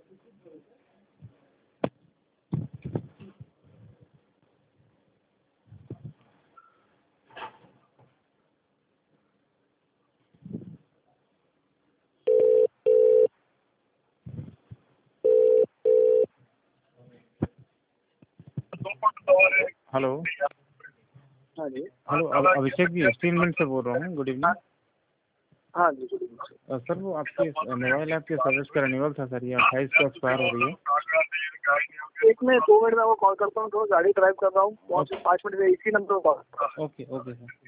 Hello. हाँ जी। Hello, Abhishek ji स्टीलमेंट से बोल रहा हूँ। Good evening. हाँ जी, गुड इवनिंग सर वो आपके मोबाइल ऐप के सर्विस का रिन्यूअल था सर, ये 28 को एक्सपायर हो रही है। एक मिनट 2 मिनट में आपको कॉल करता हूँ, तो गाड़ी ड्राइव कर रहा हूँ, 5 मिनट में इसी नंबर पर कॉल। Okay okay sir.